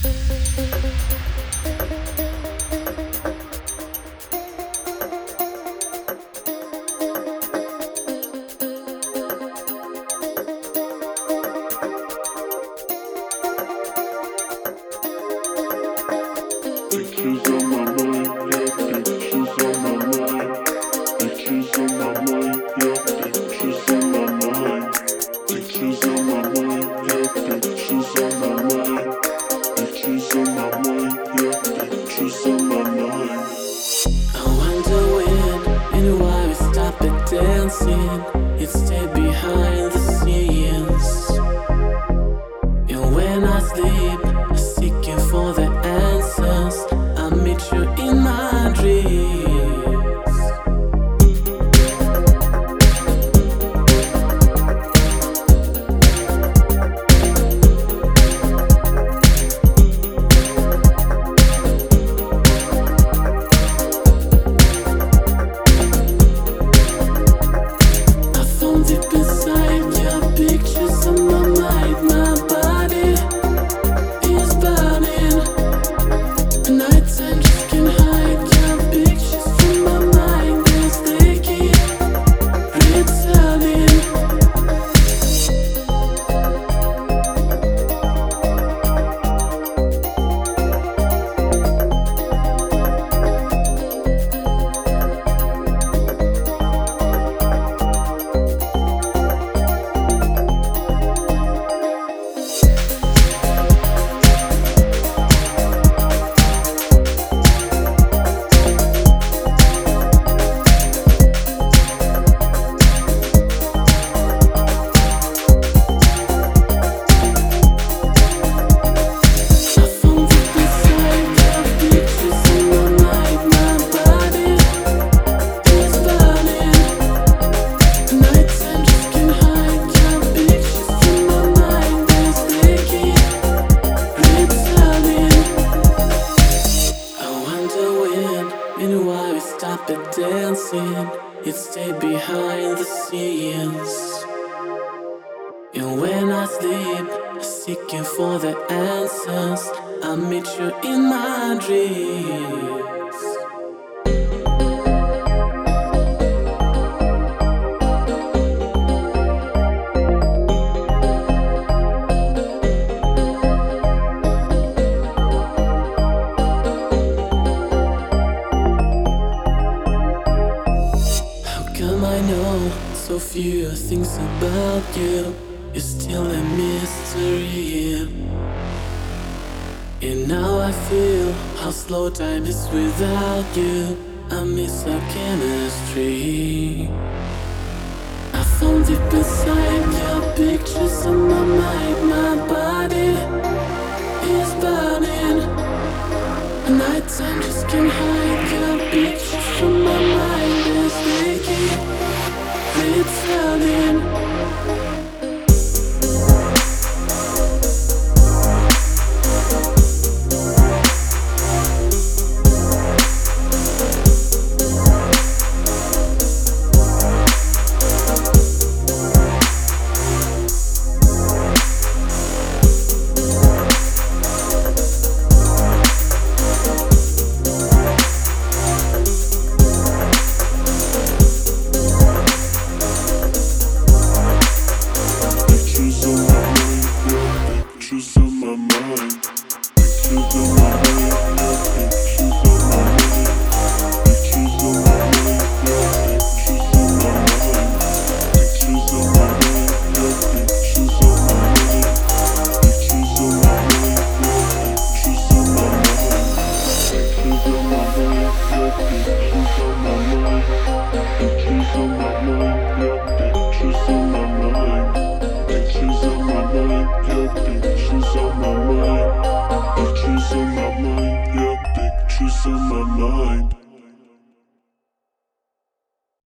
Pictures on my mind, yeah, pictures on my mind. Pictures on my mind, yeah, pictures on my mind. Pictures on my mind, yeah, pictures on my mind. Pictures on my mind, yeah, pictures on my mind. I wonder when and why we stopped at dancing. It stayed behind the scenes. And when I sleep, seeking for the answers, I meet you in my dreams. I found deep inside your pictures on my mind. My body is burning. Nighttime just can't hide your pictures from my mind as they keep returning. I found deep inside your pictures on my mind. My body is burning. Nighttime just can't hide your pictures from my mind as they keep returning. I wonder when and why we stopped at dancing. It stayed behind the scenes. And when I sleep, seeking for the answers, I meet you in my dreams. How come I know so few things about you? You're still a mystery. And now I feel how slow time is without you. I miss our chemistry. I found deep inside your pictures on my mind. My body is burning. Nighttime just can't hide your pictures from my mind as they keep returning. Pictures on my mind, yeah, pictures on my mind. Pictures on my mind, yeah, pictures on my mind. Pictures on my mind, yeah, pictures on my mind. Pictures on my mind, yeah, pictures on my mind. Pictures on my mind, yeah, pictures on my mind. Pictures on my mind, yeah, pictures.